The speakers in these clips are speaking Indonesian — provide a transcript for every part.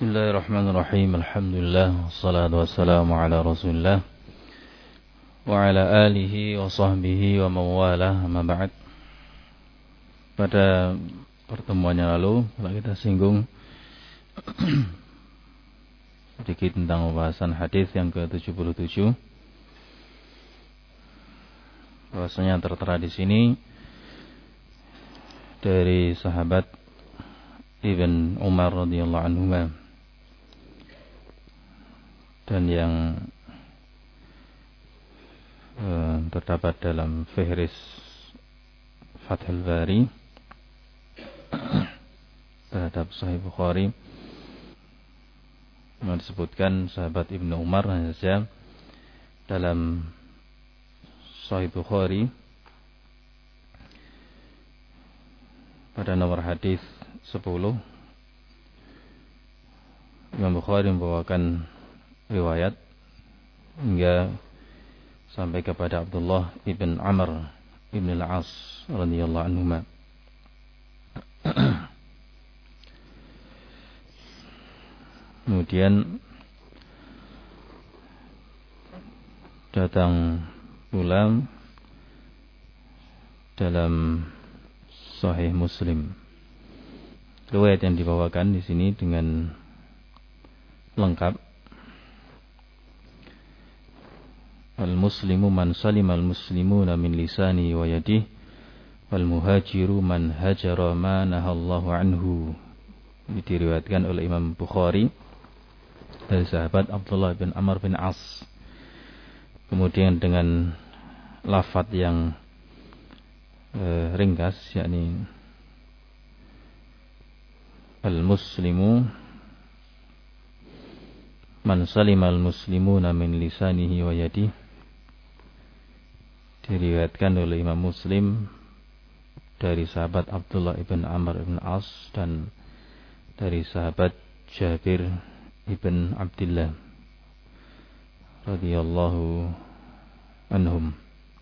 Bismillahirrahmanirrahim. Alhamdulillah wassalatu wassalamu ala Rasulillah wa ala alihi wa sahbihi wa mawalah, amma ba'd. Pada pertemuan yang lalu telah kita singgung sedikit tentang pembahasan hadis yang ke-77. Bahwasanya tertera di sini dari sahabat Ibn Umar radhiyallahu anhu, dan yang terdapat dalam Fihris Fathul Bari terhadap Sahih Bukhari yang disebutkan sahabat Ibnu Umar saja dalam Sahih Bukhari pada nomor hadis 10. Imam Bukhari membawakan riwayat hingga sampai kepada Abdullah ibn Amr ibn al-As radhiyallahu anhuma. Kemudian datang pula dalam Sahih Muslim riwayat yang dibawakan di sini dengan lengkap. Al-muslimu man salima al-muslimuna min lisani wa yadihi wal muhajiru man hajara ma nahallahu anhu. Ini diriwayatkan oleh Imam Bukhari dari sahabat Abdullah bin Amr bin As. Kemudian dengan lafaz yang ringkas, yakni al-muslimu man salima al-muslimuna min lisanihi wa yadihi, diriwayatkan oleh Imam Muslim dari sahabat Abdullah ibn Amr ibn As dan dari sahabat Jabir ibn Abdullah radhiyallahu anhum.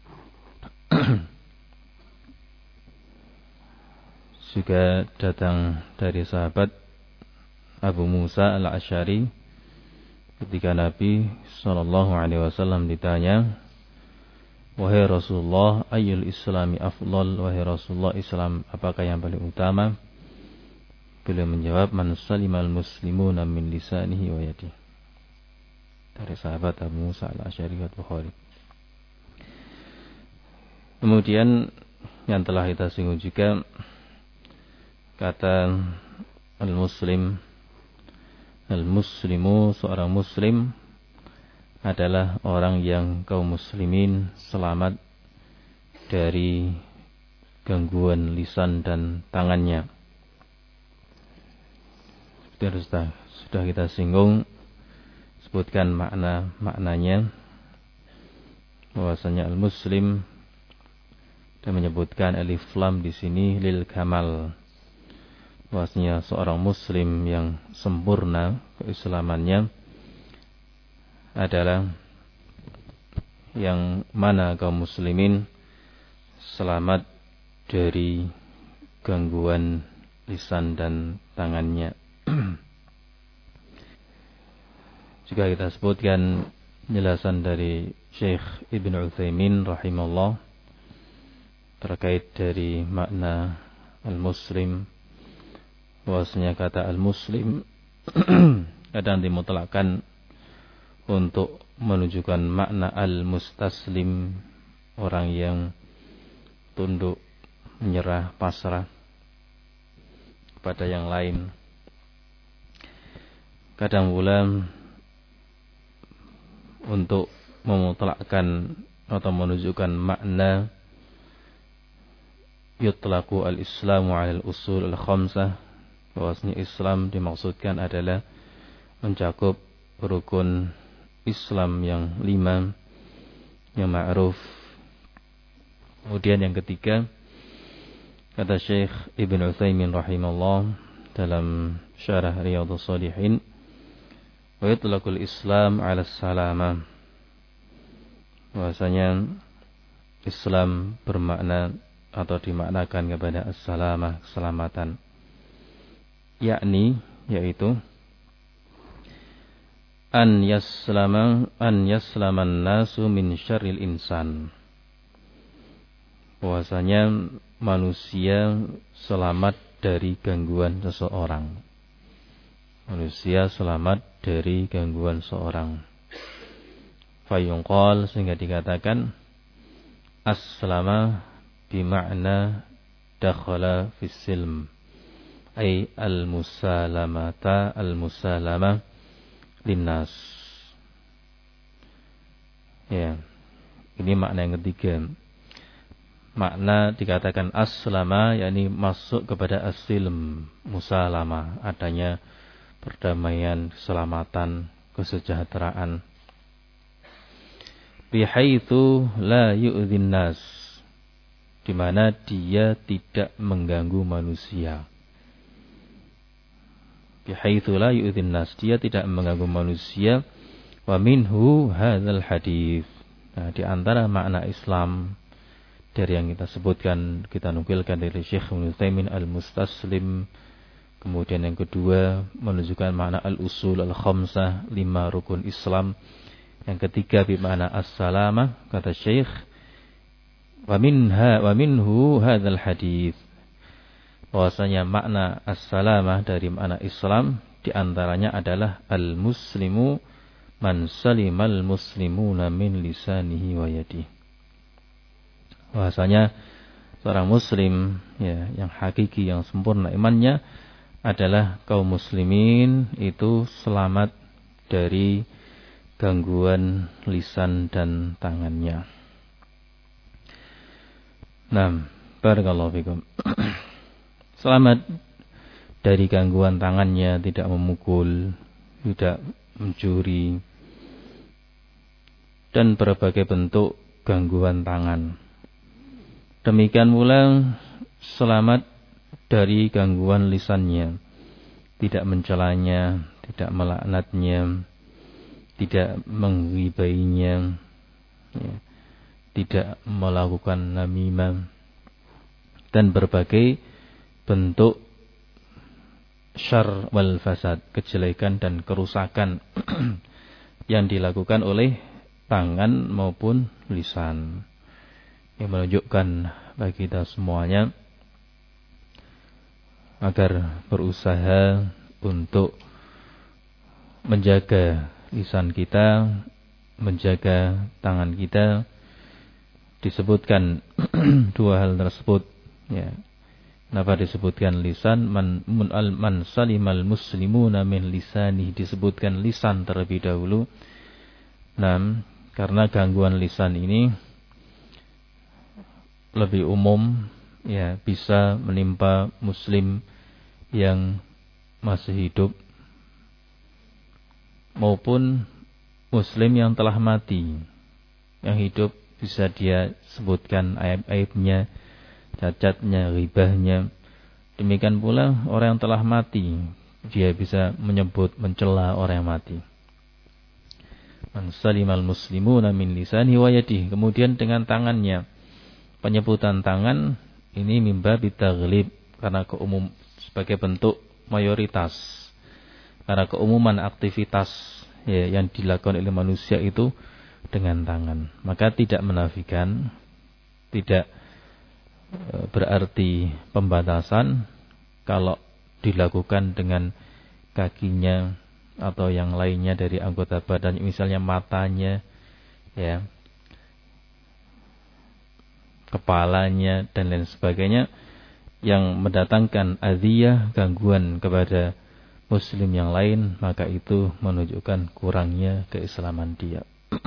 Juga datang dari sahabat Abu Musa al-Asy'ari ketika Nabi SAW ditanya, wahai Rasulullah, ayyul islami afdal, wahai Rasulullah, Islam apakah yang paling utama? Beliau menjawab, man salimal muslimuna min lisanihi wa yadihi. Dari sahabat Abu Musa al-Asy'ari Bukhari. Kemudian yang telah kita singgung juga kata al-muslimu, seorang muslim adalah orang yang kaum muslimin selamat dari gangguan lisan dan tangannya. Sudah kita singgung, sebutkan maknanya, bahwasanya al-muslim, dan menyebutkan alif lam di sini lil kamal, bahwasanya seorang muslim yang sempurna keislamannya adalah yang mana kaum muslimin selamat dari gangguan lisan dan tangannya. Juga kita sebutkan penjelasan dari Syekh Ibn Utsaimin rahimahullah terkait dari makna al-muslim, bahwasanya kata al-muslim kadang dimutlakkan untuk menunjukkan makna al-mustaslim, orang yang tunduk, menyerah, pasrah kepada yang lain. Kadang pula untuk memutlakkan atau menunjukkan makna yutlaqu al-islamu 'ala al-usul al-khamsah, bahwasanya Islam dimaksudkan adalah mencakup rukun Islam yang 5 yang ma'ruf. Kemudian yang ketiga, kata Syekh Ibn Utsaimin rahimahullah dalam syarah Riyadhus Shalihin, wa yutlaqul Islam 'ala as-salamah, bahwasanya Islam bermakna atau dimaknakan kepada as-salamah, keselamatan, yakni yaitu an yaslaman nasu min syarril insan. Bahwasanya manusia selamat dari gangguan seseorang. Manusia selamat dari gangguan seorang. Fayunqal, sehingga dikatakan aslama bima'na dakhala fis silm, ay al-musalamah linnas. Ya, ini makna yang ketiga. Makna dikatakan aslama, yakni masuk kepada as-silm, musalamah, adanya perdamaian, keselamatan, kesejahteraan. Bihaitsu la yu'dhin nas, di mana dia tidak mengganggu manusia. Bihaitsu la yu'dhin nas, dia tidak mengganggu manusia. Wa minhu hadzal hadis. Nah, di antara makna Islam dari yang kita sebutkan, kita nukilkan dari Syekh Ibnu Utsaimin Al-Mustaslim. Kemudian yang kedua menunjukkan makna al-usul al-khamsah, 5 rukun Islam. Yang ketiga bermakna as-salamah, kata Syekh, wa minhu hadzal hadis. Bahwasanya makna as-salamah dari makna Islam di antaranya adalah al-muslimu man salimal muslimuna min lisanihi wa yadihi. Bahwasanya seorang muslim, ya, yang hakiki, yang sempurna imannya adalah kaum muslimin itu selamat dari gangguan lisan dan tangannya. Nah, barakallahu fikum. Selamat dari gangguan tangannya, tidak memukul, tidak mencuri, dan berbagai bentuk gangguan tangan. Demikian pula selamat dari gangguan lisannya, tidak mencelanya, tidak melaknatnya, tidak menghibainya, ya, tidak melakukan namimah, dan berbagai bentuk syarr wal fasad, kejelekan dan kerusakan yang dilakukan oleh tangan maupun lisan. Yang menunjukkan bagi kita semuanya agar berusaha untuk menjaga lisan kita, menjaga tangan kita. Disebutkan dua hal tersebut, ya. Kenapa disebutkan lisan? Man salimal muslimuna min lisanihi, disebutkan lisan terlebih dahulu. Nah, karena gangguan lisan ini lebih umum, ya, bisa menimpa muslim yang masih hidup maupun muslim yang telah mati. Yang hidup bisa dia sebutkan aib-aibnya, cacatnya, ghibahnya. Demikian pula orang yang telah mati, dia bisa menyebut, mencela orang yang mati. Man salimal muslimuna min lisanihi wa yadihi. Kemudian dengan tangannya, penyebutan tangan ini mimba bitaghlib, karena sebagai bentuk mayoritas, karena keumuman aktivitas, ya, yang dilakukan oleh manusia itu dengan tangan. Maka tidak menafikan, tidak berarti pembatasan kalau dilakukan dengan kakinya atau yang lainnya dari anggota badan, misalnya matanya, ya, kepalanya dan lain sebagainya, yang mendatangkan adhiyah, gangguan kepada muslim yang lain, maka itu menunjukkan kurangnya keislaman dia.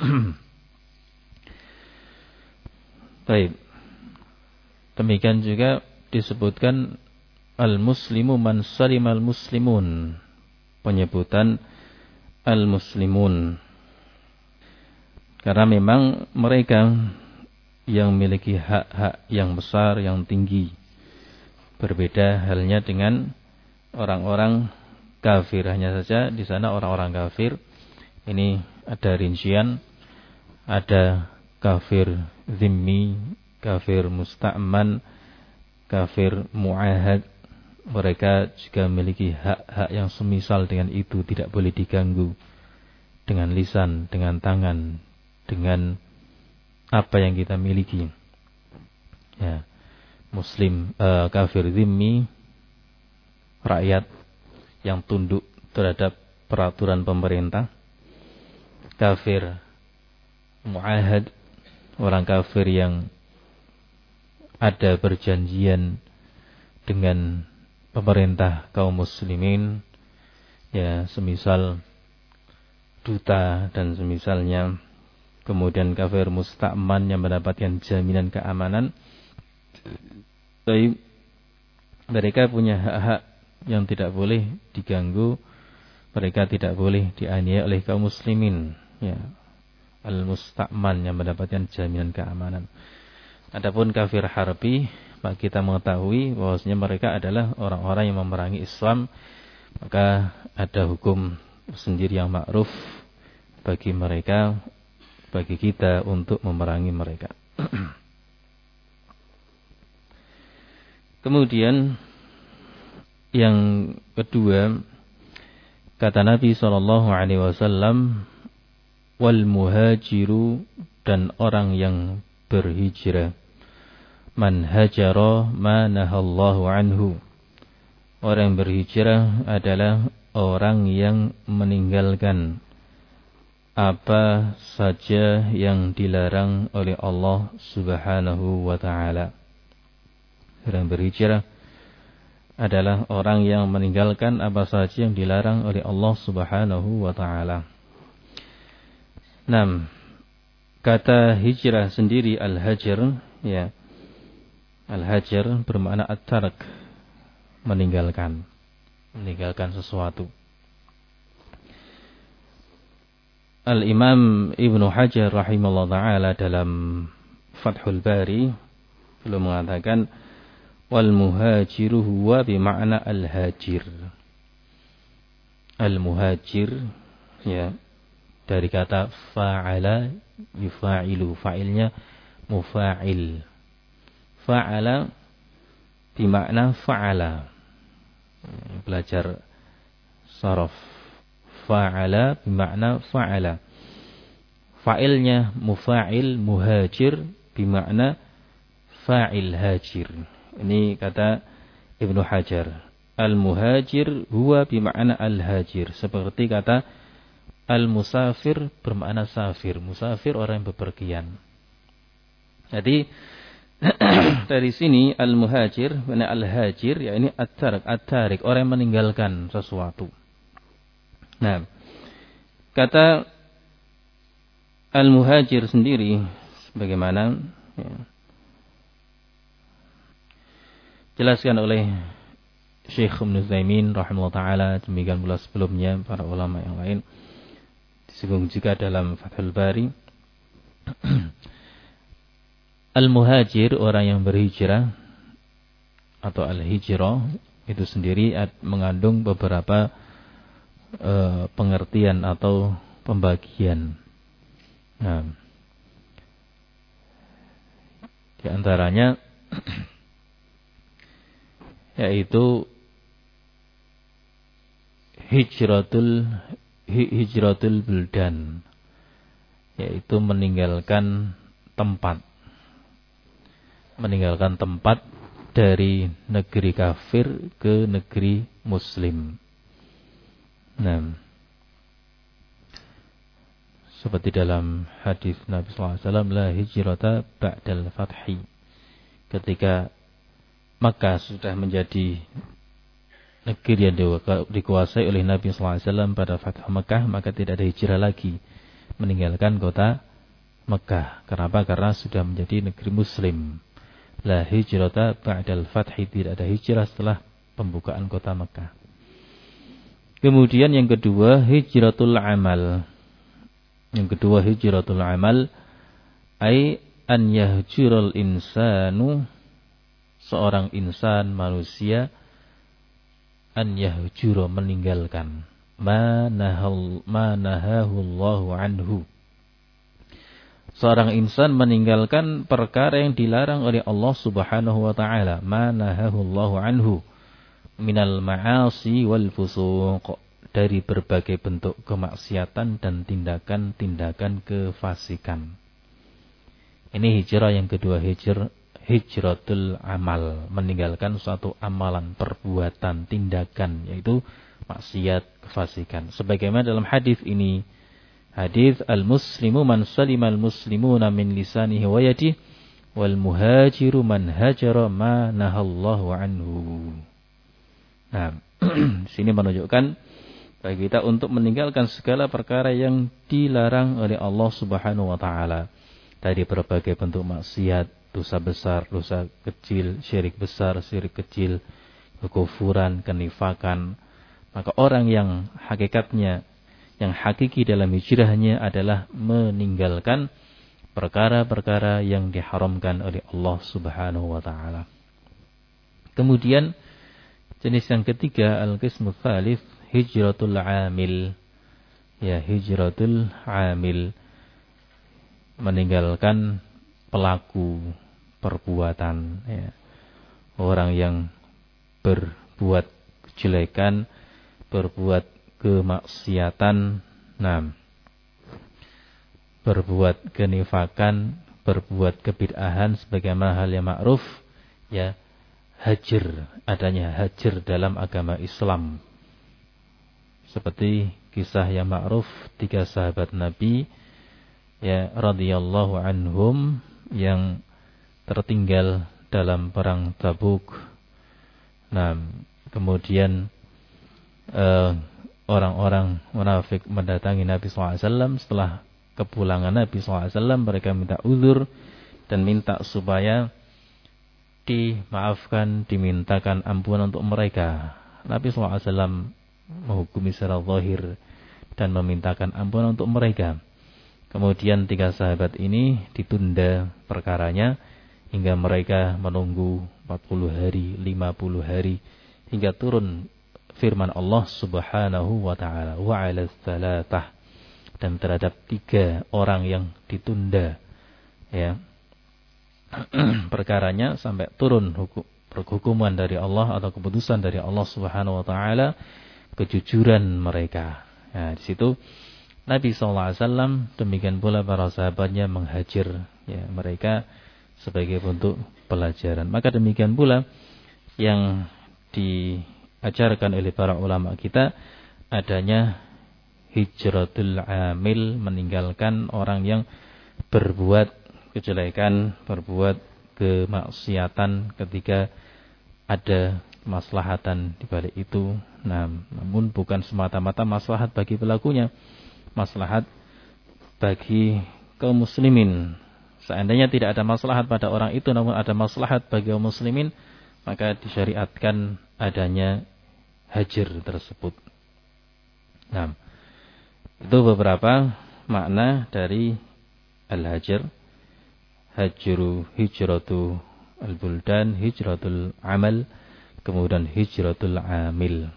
Baik. Demikian juga disebutkan al-muslimu man salimal muslimun, penyebutan al-muslimun, karena memang mereka yang memiliki hak-hak yang besar, yang tinggi. Berbeda halnya dengan orang-orang kafir. Hanya saja di sana orang-orang kafir ini ada rincian, ada kafir zimmi, kafir musta'man, kafir mu'ahad. Mereka juga memiliki hak-hak yang semisal dengan itu, tidak boleh diganggu. dengan lisan, dengan tangan, dengan apa yang kita miliki. Ya, Muslim, kafir zimmi, rakyat yang tunduk terhadap peraturan pemerintah. Kafir muahad, orang kafir yang ada perjanjian dengan pemerintah kaum muslimin, ya, semisal duta dan semisalnya. Kemudian kafir musta'man yang mendapatkan jaminan keamanan. Tapi mereka punya hak-hak yang tidak boleh diganggu, mereka tidak boleh dianiaya oleh kaum muslimin, ya. Al-musta'man yang mendapatkan jaminan keamanan. Adapun kafir harbi, maka kita mengetahui bahwasanya mereka adalah orang-orang yang memerangi Islam, maka ada hukum sendiri yang ma'ruf bagi mereka, bagi kita untuk memerangi mereka. Kemudian yang kedua, kata Nabi SAW, wal muhajiru, dan orang yang berhijrah, man hajara ma nahallahu anhu, orang yang berhijrah adalah orang yang meninggalkan apa saja yang dilarang oleh Allah Subhanahu wa ta'ala. Orang berhijrah adalah orang yang meninggalkan apa saja yang dilarang oleh Allah Subhanahu wa ta'ala. 6. Kata hijrah sendiri al-hajar, ya. Al-hajar bermakna at-tark, meninggalkan sesuatu. Al-Imam Ibnu Hajar rahimahullah ta'ala dalam Fathul Bari beliau mengatakan wal muhajiru huwa bima'na al-hajir. Al-muhajir, ya, dari kata fa'ala yufa'ilu, fa'ilnya mufa'il. Fa'ala bima'na fa'ala. Belajar saraf. Fa'ala bima'na fa'ala. Fa'ilnya mufa'il, muhajir bima'na fa'il hajir. Ini kata Ibnu Hajar. Al-muhajir huwa bima'na al-hajir. Seperti kata al-musafir bermakna safir. Musafir orang yang bepergian. Jadi dari sini al-muhajir, makna al-hajir, ya ini at-tarik, orang yang meninggalkan sesuatu. Nah, kata al-muhajir sendiri bagaimana, ya, jelaskan oleh Syekh Ibnu Utsaimin rahimahullah taala, demikian pula sebelumnya para ulama yang lain, disebut juga dalam Fathul Bari. Al-muhajir, orang yang berhijrah atau al-hijrah, itu sendiri mengandung beberapa pengertian atau pembagian. Nah, di antaranya yaitu hijratul buldan, yaitu meninggalkan tempat dari negeri kafir ke negeri muslim. Nah, seperti dalam hadis Nabi SAW, la hijrata ba'dal fathi. Ketika Makkah sudah menjadi negeri yang dikuasai oleh Nabi SAW pada Fath Makkah, maka tidak ada hijrah lagi meninggalkan kota Makkah. Kenapa? Karena sudah menjadi negeri muslim. La hijrata ba'dal fathi, tidak ada hijrah setelah pembukaan kota Makkah. Kemudian yang kedua, hijratul amal. Yang kedua, hijratul amal, ay an yahjurul insanu, seorang insan, manusia, an yahjura, meninggalkan ma nahahu Allahu anhu. Seorang insan meninggalkan perkara yang dilarang oleh Allah Subhanahu wa taala, ma nahahu Allahu anhu minal ma'asi wal fusuq, dari berbagai bentuk kemaksiatan dan tindakan-tindakan kefasikan. Ini hijrah yang kedua, hijratul amal, meninggalkan suatu amalan, perbuatan, tindakan, yaitu maksiat, kefasikan. Sebagaimana dalam hadis ini, hadis al-muslimu man salimal muslimuna min lisanihi wa yadihi wal muhajiru man hajara ma nahallahu anhu. Nah, sini menunjukkan bagi kita untuk meninggalkan segala perkara yang dilarang oleh Allah Subhanahu wa taala, dari berbagai bentuk maksiat, dosa besar, dosa kecil, syirik besar, syirik kecil, kekufuran, kenifakan. Maka orang yang hakikatnya, yang hakiki dalam hijrahnya adalah meninggalkan perkara-perkara yang diharamkan oleh Allah Subhanahu wa taala. Kemudian jenis yang ketiga, al-qismu tsalits, hijratul amil. Ya, hijratul amil, meninggalkan pelaku perbuatan, ya. Orang yang berbuat kejelekan, berbuat kemaksiatan, berbuat kenifakan, berbuat kebid'ahan sebagaimana hal yang ma'ruf, ya, hajar, adanya hajar dalam agama Islam. Seperti kisah yang ma'ruf 3 sahabat Nabi, ya, radhiyallahu anhum, yang tertinggal dalam perang Tabuk. Kemudian orang-orang munafik mendatangi Nabi SAW. Setelah kepulangan Nabi SAW, mereka minta uzur dan minta supaya dimaafkan, dimintakan ampunan untuk mereka. Nabi SAW menghukumi secara zahir dan memintakan ampunan untuk mereka. Kemudian 3 sahabat ini ditunda perkaranya hingga mereka menunggu 40 hari, 50 hari, hingga turun firman Allah Subhanahu wa taala, wa 'alas salatah, dan terhadap 3 orang yang ditunda, ya, perkaranya sampai turun hukuman dari Allah atau keputusan dari Allah Subhanahu wa taala, kejujuran mereka. Nah, di situ Nabi SAW, demikian pula para sahabatnya menghajar, ya, mereka sebagai bentuk pelajaran. Maka demikian pula yang diajarkan oleh para ulama kita, adanya hijratul amil, meninggalkan orang yang berbuat kejelekan, berbuat kemaksiatan ketika ada kemaslahatan di balik itu. Namun bukan semata-mata maslahat bagi pelakunya, maslahat bagi kaum muslimin. Seandainya tidak ada maslahat pada orang itu, namun ada maslahat bagi kaum muslimin, maka disyariatkan adanya hajar tersebut. Itu beberapa makna dari al-hajar. Hijratu al-buldan, hijratul amal, kemudian hijratul amil.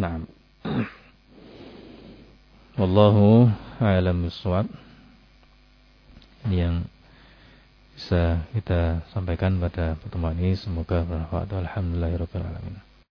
Wallahu a'lam bishawab. Ini yang bisa kita sampaikan pada pertemuan ini, semoga bermanfaat. Alhamdulillahirabbil alamin.